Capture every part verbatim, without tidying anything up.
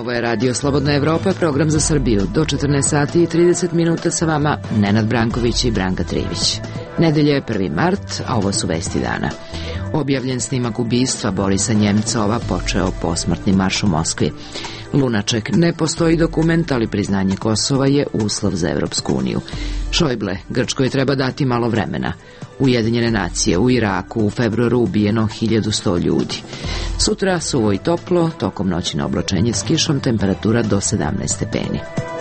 Ovo je Radio Slobodna Evropa, program za Srbiju. Do četrnaest sati i trideset minuta sa vama Nenad Branković i Branka Trivić. Nedelja je prvi mart, a ovo su vesti dana. Objavljen snimak ubistva Borisa Njemcova počeo posmrtni marš u Moskvi. Lunaček, ne postoji dokument, ali priznanje Kosova je uslov za Evropsku uniju. Šojble, Grčkoj treba dati malo vremena. Ujedinjene nacije, u Iraku u februaru ubijeno hiljadu sto ljudi. Sutra suvo i toplo, tokom noći na oblačenje s kišom, temperatura do sedamnaest stepeni.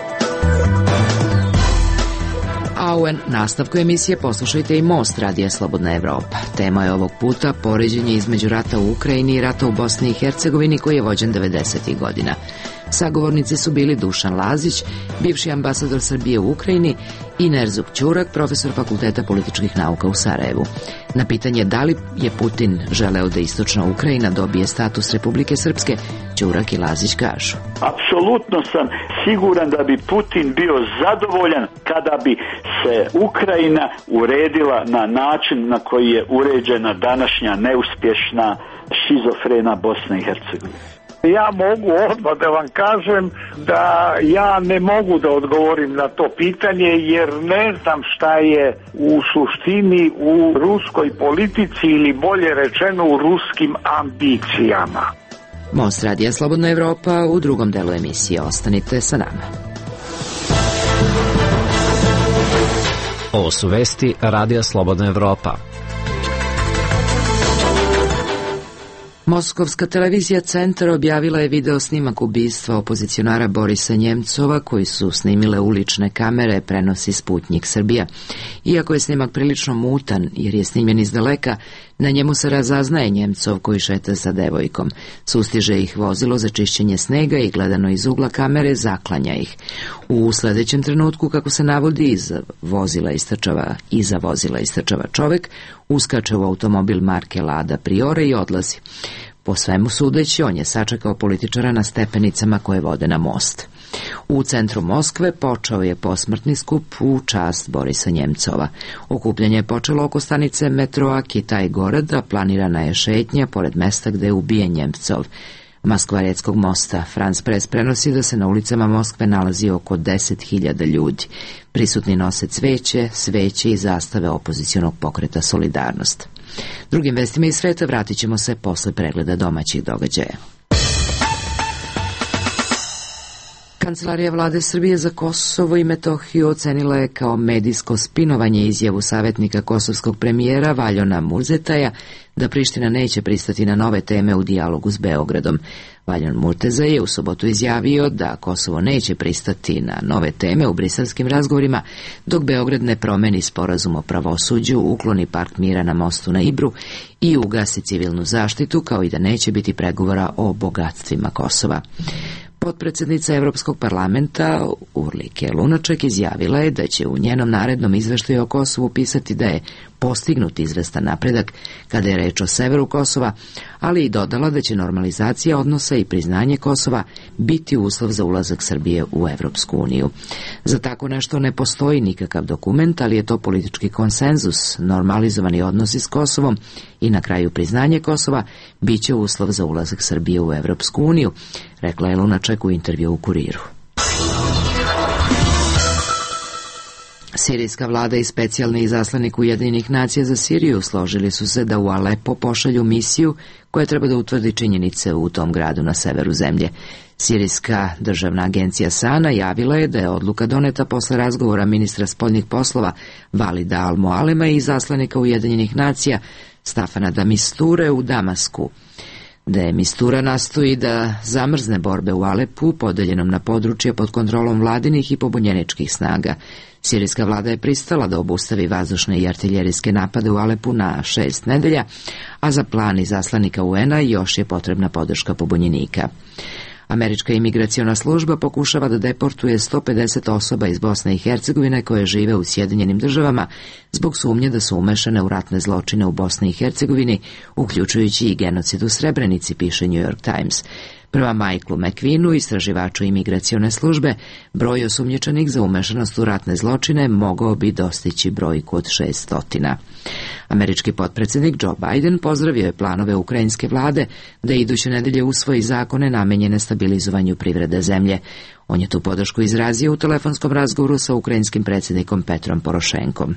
A u nastavku emisije poslušajte i Most Radija Slobodna Evropa. Tema je ovog puta poređenje između rata u Ukrajini i rata u Bosni i Hercegovini koji je vođen devedesetih godina. Sagovornici su bili Dušan Lazić, bivši ambasador Srbije u Ukrajini, i Nerzuk Ćurak, profesor Fakulteta političkih nauka u Sarajevu. Na pitanje da li je Putin želeo da istočna Ukrajina dobije status Republike Srpske, Ćurak i Lazić kažu: apsolutno sam siguran da bi Putin bio zadovoljan kada bi se Ukrajina uredila na način na koji je uređena današnja neuspješna šizofrena Bosna i Hercegovina. Ja mogu odmah da vam kažem da ja ne mogu da odgovorim na to pitanje jer ne znam šta je u suštini u ruskoj politici ili bolje rečeno u ruskim ambicijama. Most Radija Slobodna Evropa u drugom delu emisije. Ostanite sa nama. Ovo su vesti Radija Slobodna Evropa. Moskovska televizija Centar objavila je video snimak ubistva opozicionara Borisa Njemcova koji su snimile ulične kamere, prenosi Sputnjik Srbija. Iako je snimak prilično mutan jer je snimljen iz daleka, na njemu se razaznaje Njemcov koji šeta sa devojkom. Sustiže ih vozilo za čišćenje snega i gledano iz ugla kamere zaklanja ih. U sljedećem trenutku, kako se navodi, iza vozila istrčava, iza vozila istrčava čovek, uskače u automobil marke Lada Priore i odlazi. Po svemu sudeći, on je sačekao političara na stepenicama koje vode na most. U centru Moskve počeo je posmrtni skup u čast Borisa Njemcova. Okupljanje je počelo oko stanice metroa Kitaj Gorod, a planirana je šetnja pored mesta gde je ubijen Njemcov. Moskvaretskog mosta France Press prenosi da se na ulicama Moskve nalazi oko deset hiljada ljudi. Prisutni nose cveće, sveće i zastave opozicionog pokreta Solidarnost. Drugim vestima iz sveta vratit ćemo se posle pregleda domaćih događaja. Kancelarija vlade Srbije za Kosovo i Metohiju ocenila je kao medijsko spinovanje izjavu savjetnika kosovskog premijera Valjona Murzetaja da Priština neće pristati na nove teme u dijalogu s Beogradom. Valjon Murteza je u subotu izjavio da Kosovo neće pristati na nove teme u briselskim razgovorima dok Beograd ne promeni sporazum o pravosuđu, ukloni park mira na mostu na Ibru i ugasi civilnu zaštitu, kao i da neće biti pregovora o bogatstvima Kosova. Potpredsjednica Evropskog parlamenta Urlike Lunaček izjavila je da će u njenom narednom izveštaju o Kosovu pisati da je postignut izvestan napredak kada je reč o severu Kosova, ali i dodala da će normalizacija odnosa i priznanje Kosova biti uslov za ulazak Srbije u Evropsku uniju. Za tako nešto ne postoji nikakav dokument, ali je to politički konsenzus, normalizovani odnosi s Kosovom i na kraju priznanje Kosova bit će uslov za ulazak Srbije u Evropsku uniju, rekla je Lunaček u intervju u Kuriru. Sirijska vlada i specijalni izaslanik Ujedinjenih nacija za Siriju složili su se da u Alepo pošalju misiju koja treba da utvrdi činjenice u tom gradu na severu zemlje. Sirijska državna agencija SANA javila je da je odluka doneta posle razgovora ministra spoljnih poslova Valida Al-Moalema i izaslanika Ujedinjenih nacija Stafana da Misture u Damasku. Da je Mistura nastoji da zamrzne borbe u Alepu, podeljenom na područje pod kontrolom vladinih i pobunjeničkih snaga. Sirijska vlada je pristala da obustavi vazdušne i artiljerijske napade u Alepu na šest nedelja, a za plan izaslanika U N-a još je potrebna podrška pobunjenika. Američka imigraciona služba pokušava da deportuje sto pedeset osoba iz Bosne i Hercegovine koje žive u Sjedinjenim državama zbog sumnje da su umešane u ratne zločine u Bosni i Hercegovini, uključujući i genocid u Srebrenici, piše New York Times. Prema Michaelu McQueenu, istraživaču imigracione službe, broj osumnjičenih za umešanost u ratne zločine mogao bi dostići brojku od šeststotina. Američki potpredsjednik Joe Biden pozdravio je planove ukrajinske vlade da iduće nedelje usvoji zakone namenjene stabilizovanju privrede zemlje. On je tu podršku izrazio u telefonskom razgovoru sa ukrajinskim predsjednikom Petrom Porošenkom.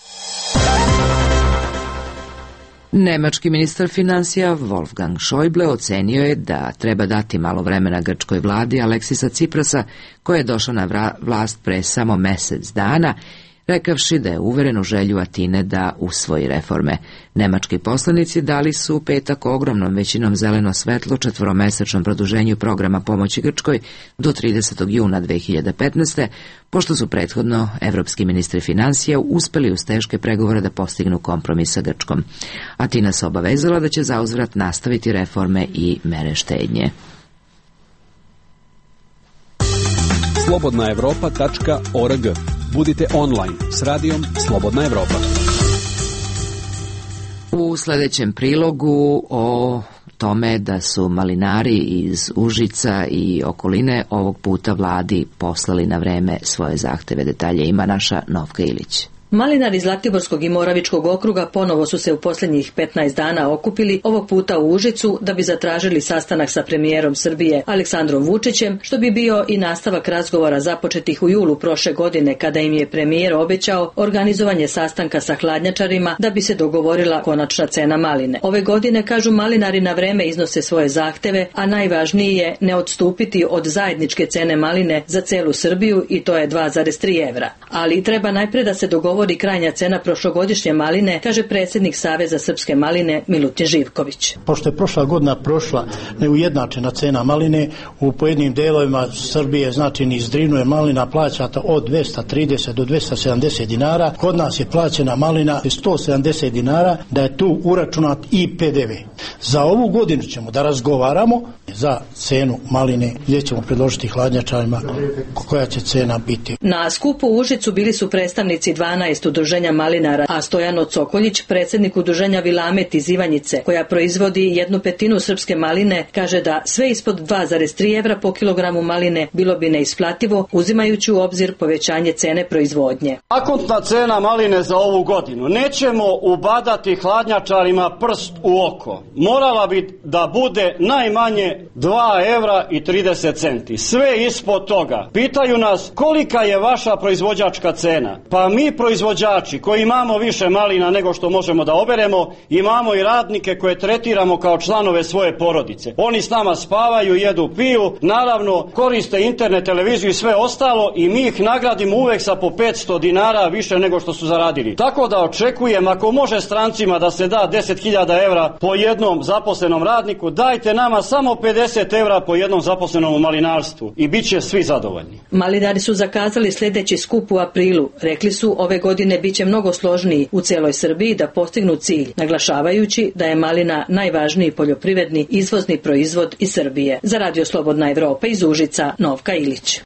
Nemački ministar financija Wolfgang Schäuble ocenio je da treba dati malo vremena grčkoj vladi Aleksisa Ciprasa, koja je došla na vlast pre samo mesec dana, rekavši da je uveren u želju Atine da usvoji reforme. Nemački poslanici dali su u petak ogromnom većinom zeleno svetlo četvoromesečnom produženju programa pomoći Grčkoj do tridesetog juna dve hiljade petnaeste. pošto su prethodno evropski ministri financija uspeli uz teške pregovore da postignu kompromis sa Grčkom. Atina se obavezala da će zauzvrat nastaviti reforme i mere štednje. slobodna evropa tačka org. Budite online s radijom Slobodna Evropa. U sljedećem prilogu o tome da su malinari iz Užica i okoline ovog puta vladi poslali na vreme svoje zahteve. Detalje ima naša Novka Ilić. Malinari iz Zlatiborskog i Moravičkog okruga ponovo su se u posljednjih petnaest dana okupili, ovog puta u Užicu, da bi zatražili sastanak sa premijerom Srbije Aleksandrom Vučićem, što bi bio i nastavak razgovora započetih u julu prošle godine, kada im je premijer obećao organizovanje sastanka sa hladnjačarima da bi se dogovorila konačna cena maline. Ove godine, kažu malinari, na vreme iznose svoje zahteve, a najvažnije je ne odstupiti od zajedničke cene maline za celu Srbiju, i to je dva zarez tri evra. Ali treba najpre da se dogovori govori krajnja cena prošlogodišnje maline, kaže predsjednik Saveza srpske maline Milutin Živković. Pošto je prošla godina prošla neujednačena cena maline, u pojedinim delovima Srbije, znači niz Drinu je malina plaćata od dvesta trideset do dvesta sedamdeset dinara, kod nas je plaćena malina sto sedamdeset dinara, da je tu uračunat i pe de ve. Za ovu godinu ćemo da razgovaramo za cenu maline, gdje ćemo predložiti hladnjačarima koja će cena biti. Na skupu u Užicu bili su predstavnici dvanaest udruženja malinara, a Stojano Cokoljić, predsjednik udruženja Vilamet iz Ivanjice, koja proizvodi jednu petinu srpske maline, kaže da sve ispod dva zarez tri evra po kilogramu maline bilo bi neisplativo, uzimajući u obzir povećanje cene proizvodnje. Akontna cena maline za ovu godinu nećemo ubadati hladnjačarima prst u oko. Morala bi da bude najmanje dva evra i trideset centi. Sve ispod toga. Pitaju nas kolika je vaša proizvođačka cena. Pa mi proizvođači koji imamo više malina nego što možemo da oberemo, imamo i radnike koje tretiramo kao članove svoje porodice. Oni s nama spavaju, jedu, piju, naravno koriste internet, televiziju i sve ostalo, i mi ih nagradimo uvek sa po petsto dinara više nego što su zaradili. Tako da očekujem, ako može strancima da se da deset hiljada evra po jednom zaposlenom radniku, dajte nama samo pedeset evra po jednom zaposlenom u malinarstvu i bit će svi zadovoljni. Malinari su zakazali sljedeći skup u aprilu. Rekli su, ove godine bit će mnogo složniji u cijeloj Srbiji da postignu cilj, naglašavajući da je malina najvažniji poljoprivredni izvozni proizvod iz Srbije. Za Radio Slobodna Evropa iz Užica, Novka Ilić.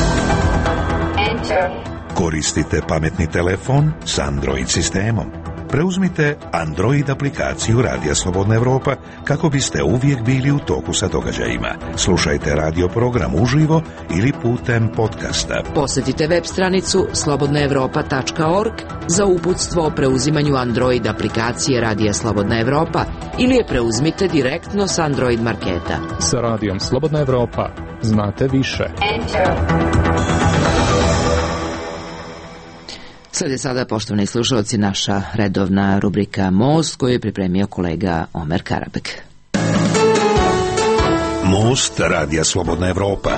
Koristite pametni telefon s Android sistemom. Preuzmite Android aplikaciju Radija Slobodna Evropa kako biste uvijek bili u toku sa događajima. Slušajte radio program uživo ili putem podcasta. Posjetite web stranicu slobodna evropa tačka org za uputstvo o preuzimanju Android aplikacije Radija Slobodna Evropa ili je preuzmite direktno s Android marketa. Sa Radijom Slobodna Evropa znate više. Slijede sada, poštovani slušalci, naša redovna rubrika Most, koju je pripremio kolega Omer Karabek. Most Radija Slobodna Evropa.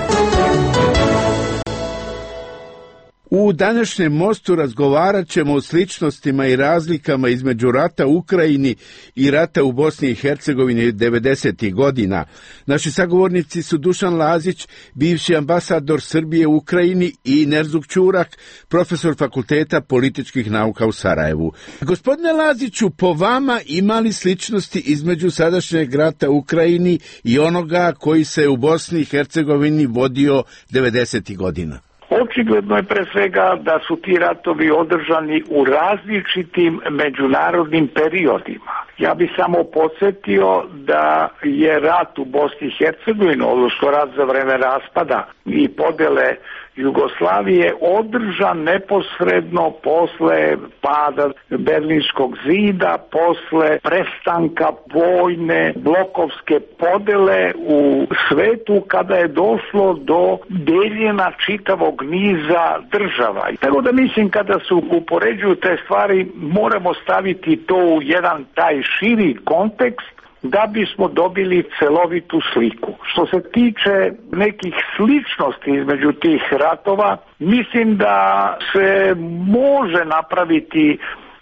U današnjem Mostu razgovarat ćemo o sličnostima i razlikama između rata u Ukrajini i rata u Bosni i Hercegovini devedesetih godina. Naši sagovornici su Dušan Lazić, bivši ambasador Srbije u Ukrajini, i Nerzuk Ćurak, profesor Fakulteta političkih nauka u Sarajevu. Gospodine Laziću, po vama ima li sličnosti između sadašnjeg rata u Ukrajini i onoga koji se u Bosni i Hercegovini vodio devedesetih godina? Očigledno je pre svega da su ti ratovi održani u različitim međunarodnim periodima. Ja bih samo podsjetio da je rat u Bosni i Hercegovini, odnosno rat za vreme raspada i podele Jugoslavije, održan neposredno posle pada Berlinskog zida, posle prestanka vojne blokovske podele u svetu, kada je došlo do deljenja čitavog niza država. Tako da mislim, kada se upoređuju te stvari, moramo staviti to u jedan taj širi kontekst da bismo dobili celovitu sliku. Što se tiče nekih sličnosti između tih ratova, mislim da se može napraviti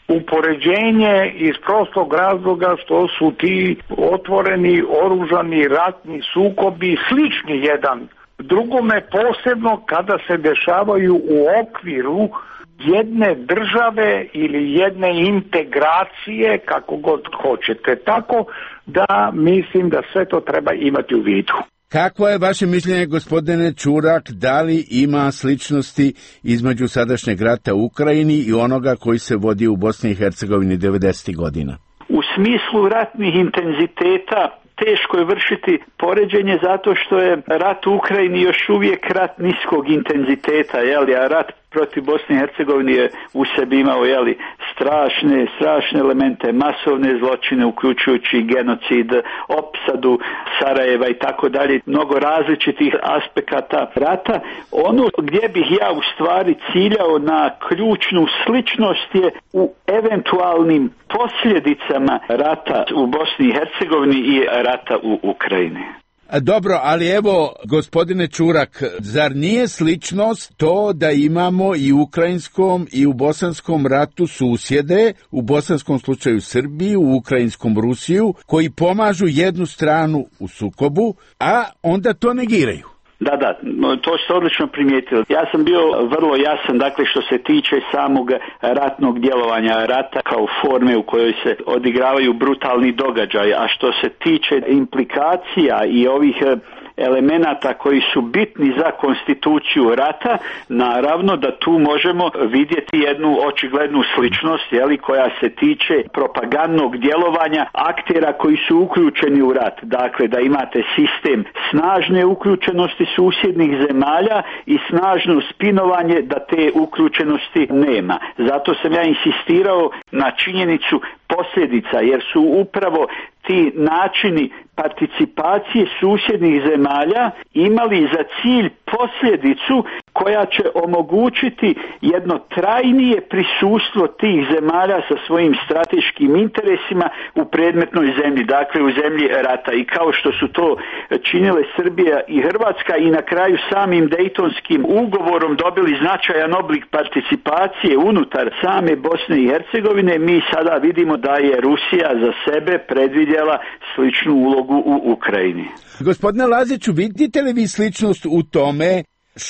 upoređenje iz prostog razloga što su ti otvoreni oružani ratni sukobi slični jedan drugome, posebno kada se dešavaju u okviru jedne države ili jedne integracije, kako god hoćete. Tako da mislim da sve to treba imati u vidu. Kakvo je vaše mišljenje, gospodine Čurak, da li ima sličnosti između sadašnjeg rata u Ukrajini i onoga koji se vodi u Bosni i Hercegovini devedesetih godina? U smislu ratnih intenziteta teško je vršiti poređenje zato što je rat u Ukrajini još uvijek rat niskog intenziteta, jeli, a rat protiv Bosne i Hercegovine je u sebi imao, jeli, strašne, strašne elemente, masovne zločine, uključujući genocid, opsadu Sarajeva i tako dalje, mnogo različitih aspekata rata. Ono gdje bih ja u stvari ciljao na ključnu sličnost je u eventualnim posljedicama rata u Bosni i Hercegovini i rata u Ukrajini. Dobro, ali evo, gospodine Čurak, zar nije sličnost to da imamo i u ukrajinskom i u bosanskom ratu susjede, u bosanskom slučaju Srbiju, u ukrajinskom Rusiju, koji pomažu jednu stranu u sukobu, a onda to negiraju? Da, da, to ste odlično primijetili. Ja sam bio vrlo jasan, dakle, što se tiče samog ratnog djelovanja rata kao forme u kojoj se odigravaju brutalni događaj, a što se tiče implikacija i ovih elemenata koji su bitni za konstituciju rata, naravno da tu možemo vidjeti jednu očiglednu sličnost, jeli, koja se tiče propagandnog djelovanja aktera koji su uključeni u rat. Dakle, da imate sistem snažne uključenosti susjednih zemalja i snažno spinovanje da te uključenosti nema. Zato sam ja insistirao na činjenicu posljedica, jer su upravo ti načini participacije susjednih zemalja imali za cilj posljedicu koja će omogućiti jedno trajnije prisustvo tih zemalja sa svojim strateškim interesima u predmetnoj zemlji, dakle u zemlji rata. I kao što su to činile Srbija i Hrvatska i na kraju samim Dejtonskim ugovorom dobili značajan oblik participacije unutar same Bosne i Hercegovine, mi sada vidimo da je Rusija za sebe predvidjela sličnu ulogu u Ukrajini. Gospodine Laziću, vidite li vi sličnost u tome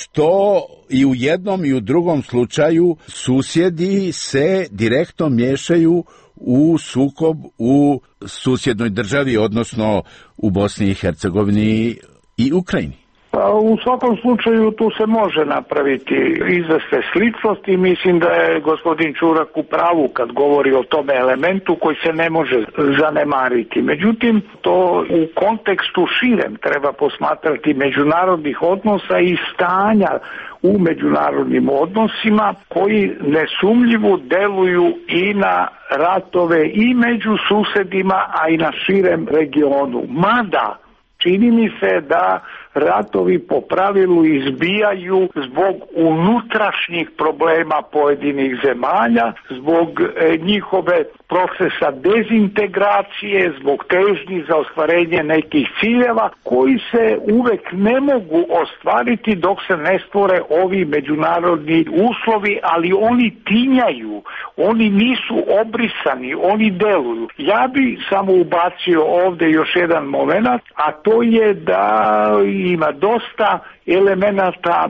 što i u jednom i u drugom slučaju susjedi se direktno miješaju u sukob u susjednoj državi, odnosno u Bosni i Hercegovini i Ukrajini? Pa u svakom slučaju tu se može napraviti izvesne sličnosti i mislim da je gospodin Čurak u pravu kad govori o tome elementu koji se ne može zanemariti. Međutim, to u kontekstu širem treba posmatrati međunarodnih odnosa i stanja u međunarodnim odnosima koji nesumnjivo deluju i na ratove i među susedima, a i na širem regionu. Mada čini mi se da ratovi po pravilu izbijaju zbog unutrašnjih problema pojedinih zemalja, zbog e, njihove procesa dezintegracije, zbog težnji za ostvarenje nekih ciljeva koji se uvek ne mogu ostvariti dok se ne stvore ovi međunarodni uslovi, ali oni tinjaju, oni nisu obrisani, oni deluju. Ja bi samo ubacio ovdje još jedan moment, a to je da ima dosta elemenata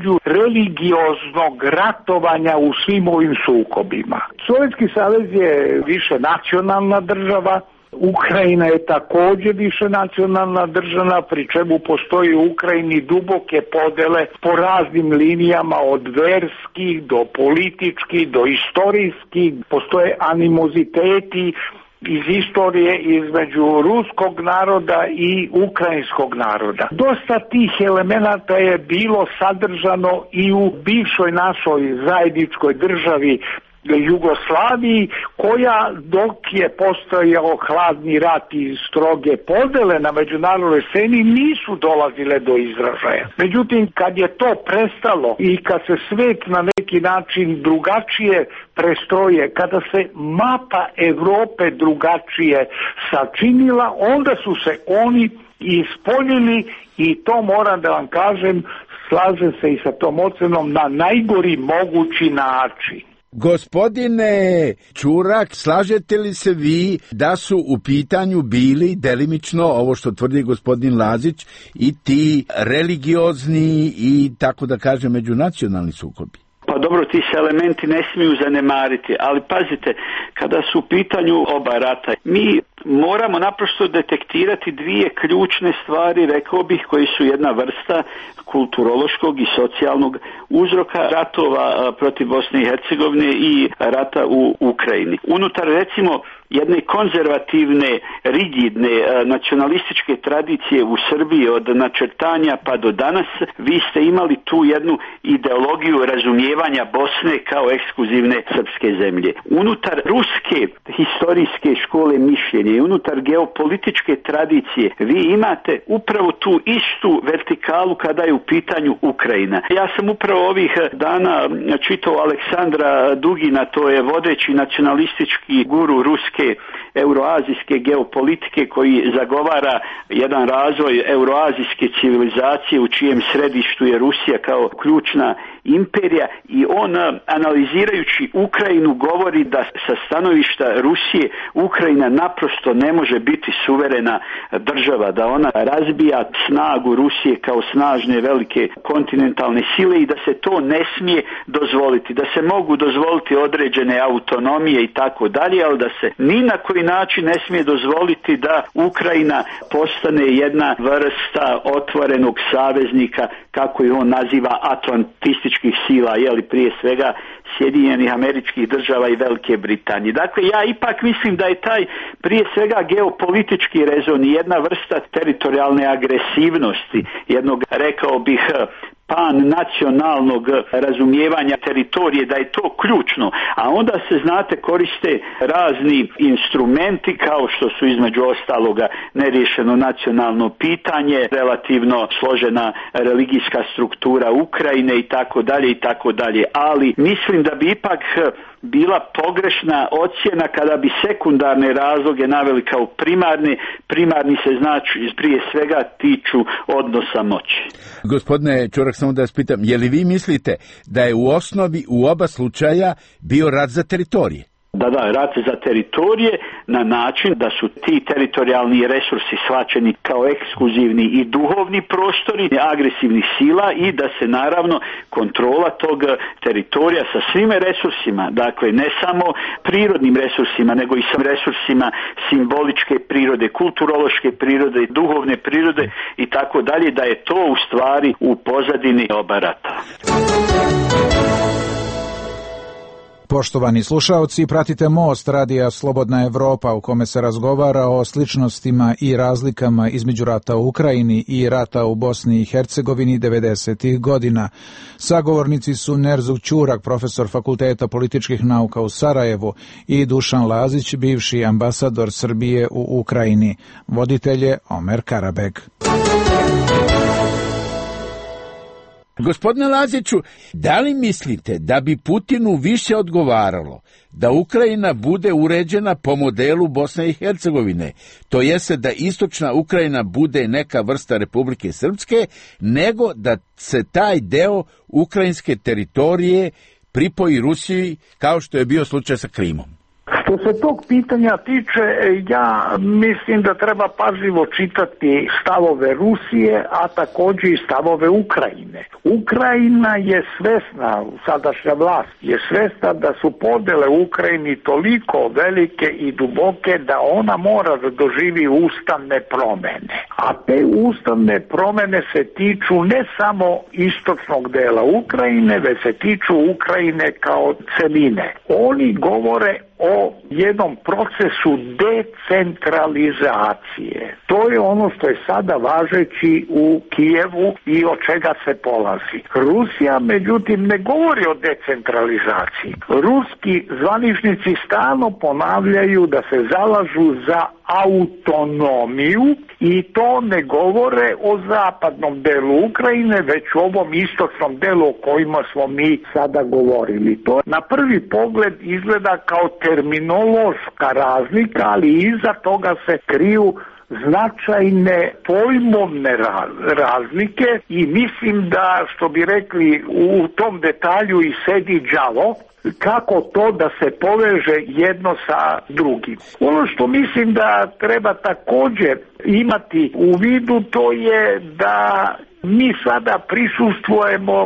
međureligioznog ratovanja u svim ovim sukobima. Sovjetski savez je više nacionalna država, Ukrajina je također više nacionalna država, pri čemu postoji u Ukrajini duboke podele po raznim linijama, od verskih do političkih do istorijskih, postoje animoziteti iz istorije između ruskog naroda i ukrajinskog naroda. Dosta tih elemenata je bilo sadržano i u bivšoj našoj zajedničkoj državi Jugoslaviji, koja dok je postojao hladni rat i stroge podele na međunarodnoj sceni nisu dolazile do izražaja. Međutim, kad je to prestalo i kad se svet na neki način drugačije prestroje, kada se mapa Evrope drugačije sačinila, onda su se oni ispoljili i to moram da vam kažem, slažem se i sa tom ocenom, na najgori mogući način. Gospodine Čurak, slažete li se vi da su u pitanju bili delimično, ovo što tvrdi gospodin Lazić, i ti religiozni i, tako da kažem, međunacionalni sukobi? Pa dobro, ti se elementi ne smiju zanemariti, ali pazite, kada su u pitanju oba rata, mi moramo naprosto detektirati dvije ključne stvari, rekao bih, koji su jedna vrsta kulturološkog i socijalnog uzroka ratova protiv Bosne i Hercegovine i rata u Ukrajini. Unutar, recimo, jedne konzervativne, rigidne, nacionalističke tradicije u Srbiji od načrtanja pa do danas, vi ste imali tu jednu ideologiju razumijevanja Bosne kao ekskluzivne srpske zemlje. Unutar ruske historijske škole mišljenja i unutar geopolitičke tradicije vi imate upravo tu istu vertikalu kada je u pitanju Ukrajina. Ja sam upravo ovih dana čitao Aleksandra Dugina, to je vodeći nacionalistički guru ruske euroazijske geopolitike, koji zagovara jedan razvoj euroazijske civilizacije u čijem središtu je Rusija kao ključna imperija, i on, analizirajući Ukrajinu, govori da sa stanovišta Rusije Ukrajina naprosto ne može biti suverena država, da ona razbija snagu Rusije kao snažne velike kontinentalne sile i da se to ne smije dozvoliti, da se mogu dozvoliti određene autonomije i tako dalje, ali da se ni na koji način ne smije dozvoliti da Ukrajina postane jedna vrsta otvorenog saveznika, kako je on naziva, atlantističkih sila, jeli, prije svega Sjedinjenih Američkih Država i Velike Britanije. Dakle, ja ipak mislim da je taj prije svega geopolitički rezon i jedna vrsta teritorijalne agresivnosti, jednog, rekao bih, pan nacionalnog razumijevanja teritorije, da je to ključno, a onda se, znate, koriste razni instrumenti kao što su između ostaloga neriješeno nacionalno pitanje, relativno složena religijska struktura Ukrajine i tako dalje i tako dalje, ali mislim da bi ipak bila pogrešna ocjena kada bi sekundarne razloge naveli kao primarne. Primarni se znači prije svega tiču odnosa moći. Gospodine Čurak, samo da vas pitam, je li vi mislite da je u osnovi u oba slučaja bio rat za teritorije? Da, da, rat za teritorije na način da su ti teritorijalni resursi shvaćeni kao ekskluzivni i duhovni prostori agresivnih sila i da se naravno kontrola tog teritorija sa svim resursima, dakle ne samo prirodnim resursima, nego i sa resursima simboličke prirode, kulturološke prirode, duhovne prirode i tako dalje, da je to u stvari u pozadini oba rata. Poštovani slušaoci, pratite Most radija Slobodna Evropa, u kome se razgovara o sličnostima i razlikama između rata u Ukrajini i rata u Bosni i Hercegovini devedesetih godina. Sagovornici su Nerzuk Ćurak, profesor Fakulteta političkih nauka u Sarajevu, i Dušan Lazić, bivši ambasador Srbije u Ukrajini. Voditelj je Omer Karabek. Gospodine Laziću, da li mislite da bi Putinu više odgovaralo da Ukrajina bude uređena po modelu Bosne i Hercegovine, to jeste da istočna Ukrajina bude neka vrsta Republike Srpske, nego da se taj deo ukrajinske teritorije pripoji Rusiji, kao što je bio slučaj sa Krimom? Što se tog pitanja tiče, ja mislim da treba pažljivo čitati stavove Rusije, a također i stavove Ukrajine. Ukrajina je svesna, sadašnja vlast je svesna da su podele u Ukrajini toliko velike i duboke da ona mora da doživi ustavne promene. A te ustavne promene se tiču ne samo istočnog dela Ukrajine, već se tiču Ukrajine kao celine. Oni govore o jednom procesu decentralizacije. To je ono što je sada važeći u Kijevu i od čega se polazi. Rusija, međutim, ne govori o decentralizaciji. Ruski zvaničnici stalno ponavljaju da se zalažu za autonomiju i to ne govore o zapadnom delu Ukrajine, već o ovom istočnom delu o kojima smo mi sada govorili. To na prvi pogled izgleda kao terminološka razlika, ali iza toga se kriju značajne pojmovne razlike i mislim da, što bi rekli, u tom detalju i sedi đavo, kako to da se poveže jedno sa drugim. Ono što mislim da treba također imati u vidu, to je da mi sada prisustvujemo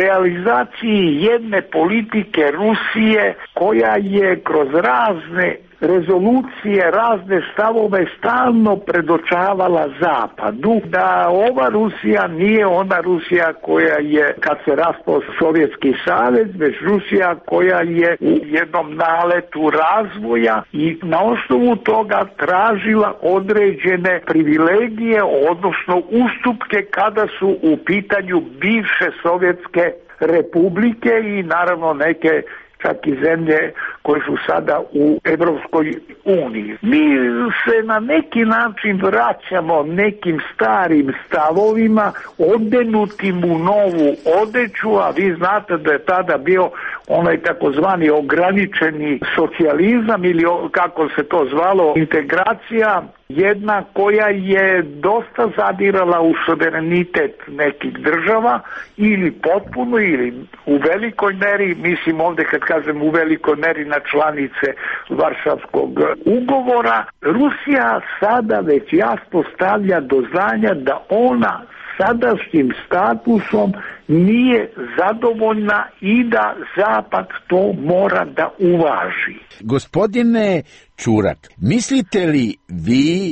realizaciji jedne politike Rusije koja je kroz razne rezolucije, razne stavove stalno predočavala Zapadu da ova Rusija nije ona Rusija koja je kad se raspao Sovjetski savez, već Rusija koja je u jednom naletu razvoja i na osnovu toga tražila određene privilegije, odnosno ustupke kada su u pitanju bivše sovjetske republike i naravno neke čak i zemlje koje su sada u Evropskoj uniji. Mi se na neki način vraćamo nekim starim stavovima, odenutim u novu odeću, a vi znate da je tada bio onaj takozvani ograničeni socijalizam ili kako se to zvalo, integracija, jedna koja je dosta zadirala u suverenitet nekih država ili potpuno ili u velikoj meri, mislim ovdje kad kažem u velikoj meri na članice Varšavskog ugovora. Rusija sada već jasno stavlja do znanja da ona sadašnjim statusom nije zadovoljna i da Zapad to mora da uvaži. Gospodine Čurak, mislite li vi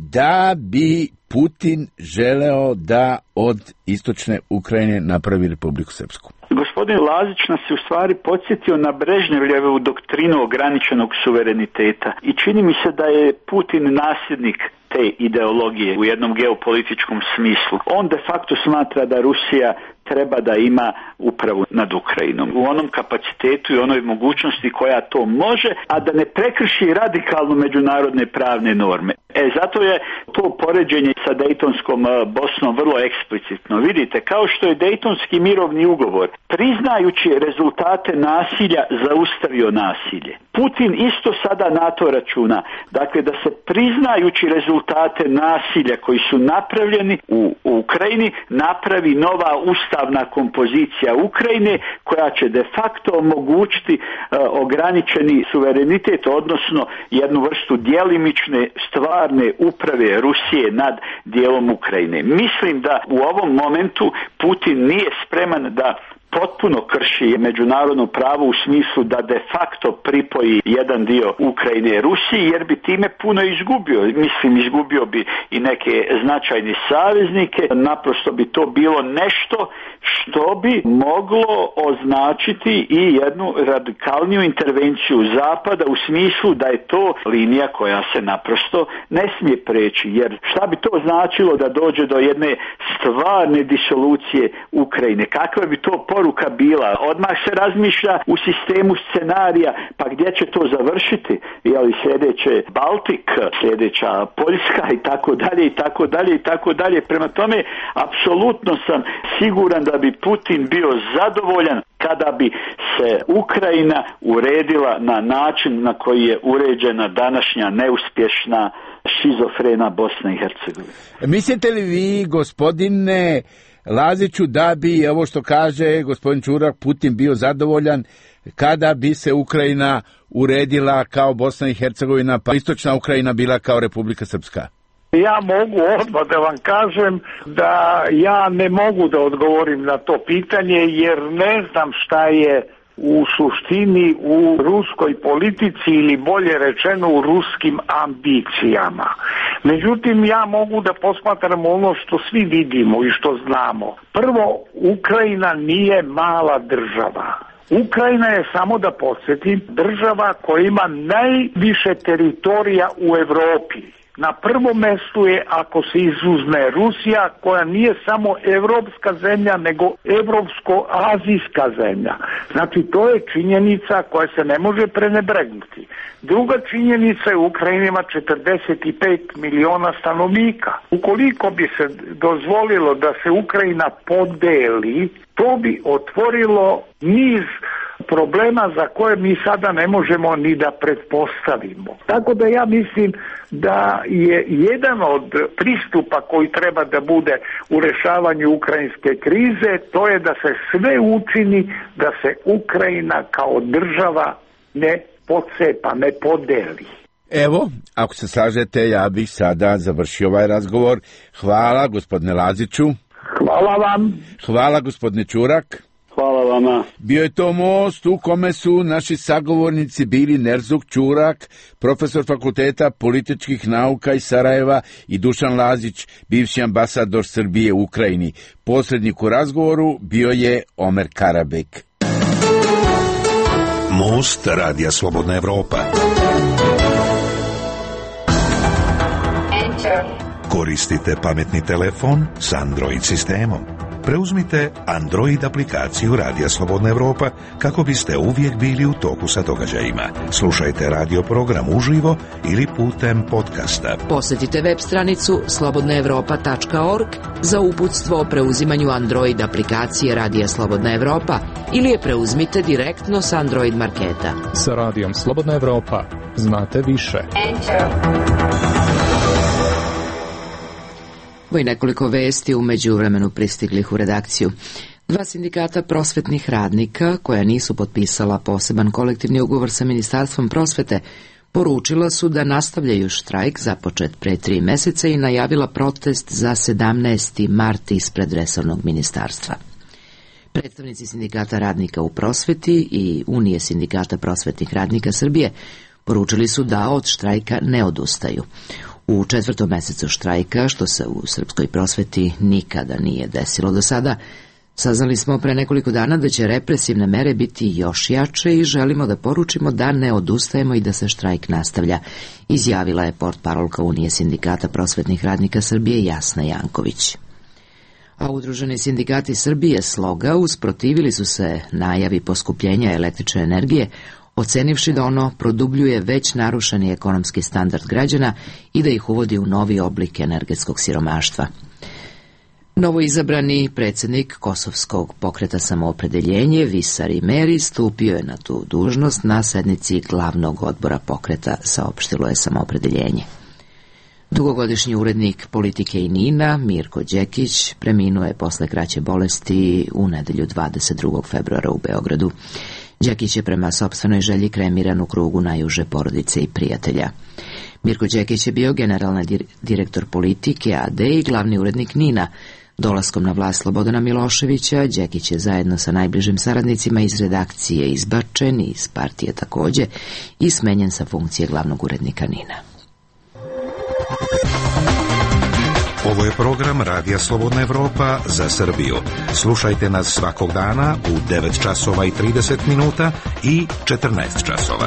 da bi Putin želeo da od istočne Ukrajine napravi Republiku Srpsku? Gospodin Lazić nas je u stvari podsjetio na Brežnjevljevu doktrinu ograničenog suvereniteta i čini mi se da je Putin nasljednik te ideologije u jednom geopolitičkom smislu. On de facto smatra da Rusija treba da ima upravu nad Ukrajinom u onom kapacitetu i onoj mogućnosti koja to može, a da ne prekrši radikalno međunarodne pravne norme. E, zato je to poređenje sa Dejtonskom Bosnom vrlo eksplicitno. Vidite, kao što je Dejtonski mirovni ugovor, priznajući rezultate nasilja, zaustavio nasilje. Putin isto sada na to računa. Dakle, da se priznajući rezultate nasilja koji su napravljeni u, u Ukrajini, napravi nova ustavna kompozicija Ukrajine koja će de facto omogućiti uh, ograničeni suverenitet, odnosno jednu vrstu djelimične stvarne uprave Rusije nad dijelom Ukrajine. Mislim da u ovom momentu Putin nije spreman da potpuno krši međunarodno pravo u smislu da de facto pripoji jedan dio Ukrajine Rusiji, jer bi time puno izgubio. Mislim, izgubio bi i neke značajne saveznike. Naprosto bi to bilo nešto što bi moglo označiti i jednu radikalniju intervenciju Zapada u smislu da je to linija koja se naprosto ne smije preći. Jer šta bi to značilo da dođe do jedne stvarne disolucije Ukrajine? Kakva bi to poruka bila? Odmah se razmišlja u sistemu scenarija, pa gdje će to završiti? Je li sljedeće Baltik, sljedeća Poljska i tako dalje i tako dalje i tako dalje. Prema tome, apsolutno sam siguran da bi Putin bio zadovoljan kada bi se Ukrajina uredila na način na koji je uređena današnja neuspješna šizofrena Bosna i Hercegovina. Mislite li vi, gospodine Laziću, da bi, ovo što kaže gospodin Čurak, Putin bio zadovoljan kada bi se Ukrajina uredila kao Bosna i Hercegovina, pa istočna Ukrajina bila kao Republika Srpska? Ja mogu odmah da vam kažem da ja ne mogu da odgovorim na to pitanje, jer ne znam šta je u suštini u ruskoj politici ili bolje rečeno u ruskim ambicijama. Međutim, ja mogu da posmatram ono što svi vidimo i što znamo. Prvo, Ukrajina nije mala država. Ukrajina je, samo da podsjetim, država koja ima najviše teritorija u Evropi. Na prvom mestu je, ako se izuzme, Rusija, koja nije samo evropska zemlja, nego evropsko-azijska zemlja. Znači, to je činjenica koja se ne može prenebregnuti. Druga činjenica je, Ukrajina ima četrdeset pet miliona stanovnika. Ukoliko bi se dozvolilo da se Ukrajina podeli, to bi otvorilo niz problema za koje mi sada ne možemo ni da pretpostavimo. Tako da ja mislim da je jedan od pristupa koji treba da bude u rešavanju ukrajinske krize, to je da se sve učini da se Ukrajina kao država ne pocepa, ne podeli. Evo, ako se slažete, ja bih sada završio ovaj razgovor. Hvala, gospodine Laziću. Hvala vam. Hvala, gospodine Ćurak. Hvala vama. Bio je to most u kome su naši sagovornici bili Nerzuk Ćurak, profesor Fakulteta političkih nauka iz Sarajeva, i Dušan Lazić, bivši ambasador Srbije u Ukrajini. Posrednik u razgovoru bio je Omer Karabek. Most Radija Slobodna Evropa. Koristite pametni telefon s Android sistemom. Preuzmite Android aplikaciju Radija Slobodna Evropa kako biste uvijek bili u toku sa događajima. Slušajte radio program uživo ili putem podcasta. Posjetite web stranicu slobodna evropa tačka org za uputstvo o preuzimanju Android aplikacije Radija Slobodna Evropa ili je preuzmite direktno s Android marketa. Sa Radijom Slobodna Evropa znate više. Ovo je nekoliko vesti u međuvremenu pristiglih u redakciju. Dva sindikata prosvetnih radnika, koja nisu potpisala poseban kolektivni ugovor sa Ministarstvom prosvete, poručila su da nastavljaju štrajk započet pre tri meseca i najavila protest za sedamnaesti mart ispred resornog ministarstva. Predstavnici sindikata radnika u prosveti i Unije sindikata prosvetnih radnika Srbije poručili su da od štrajka ne odustaju. U četvrtom mesecu štrajka, što se u srpskoj prosveti nikada nije desilo do sada, saznali smo pre nekoliko dana da će represivne mere biti još jače i želimo da poručimo da ne odustajemo i da se štrajk nastavlja, izjavila je portparolka Unije sindikata prosvetnih radnika Srbije Jasna Janković. A udruženi sindikati Srbije Sloga usprotivili su se najavi poskupljenja električne energije, ocenivši da ono produbljuje već narušeni ekonomski standard građana i da ih uvodi u novi oblik energetskog siromaštva. Novoizabrani predsjednik Kosovskog pokreta Samoopredeljenje Visar Meri stupio je na tu dužnost na sednici glavnog odbora pokreta, saopštilo je Samoopredeljenje. Dugogodišnji urednik Politike i Nina Mirko Đekić preminuo je posle kraće bolesti u nedelju dvadeset drugog februara u Beogradu. Đekić je prema sopstvenoj želji kremiran u krugu najuže porodice i prijatelja. Mirko Đekić je bio generalni direktor Politike a de i glavni urednik Nina. Dolaskom na vlast Slobodana Miloševića, Đekić je zajedno sa najbližim saradnicima iz redakcije izbačen i iz partije takođe i smenjen sa funkcije glavnog urednika Nina. Ovo je program Radija Slobodna Evropa za Srbiju. Slušajte nas svakog dana u devet časova i trideset minuta i četrnaest časova.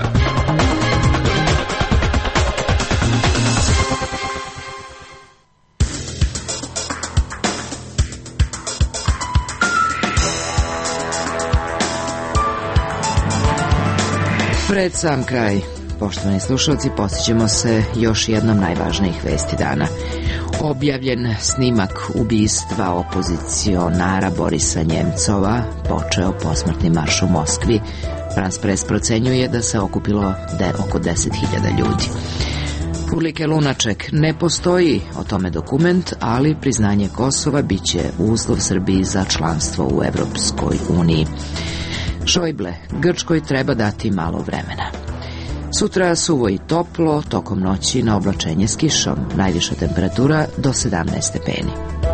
Pred sam kraj, poštovani slušalci, postićemo se još jednom najvažnijih vesti dana. Objavljen snimak ubistva opozicionara Borisa Njemcova počeo posmrtni marš u Moskvi. France Press procenjuje da se okupilo de oko deset hiljada ljudi. Urlike Lunaček, ne postoji o tome dokument, ali priznanje Kosova biće uslov Srbiji za članstvo u Evropskoj uniji. Šojble, Grčkoj treba dati malo vremena. Sutra suvo i toplo, tokom noći na oblačenje s kišom, najviša temperatura do sedamnaest stepeni.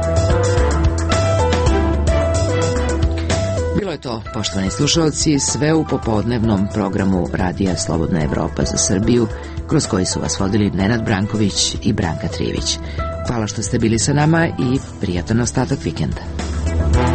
Bilo je to, poštovani slušalci, sve u popodnevnom programu Radija Slobodna Evropa za Srbiju, kroz koji su vas vodili Nenad Branković i Branka Trivić. Hvala što ste bili sa nama i prijatan ostatak vikenda.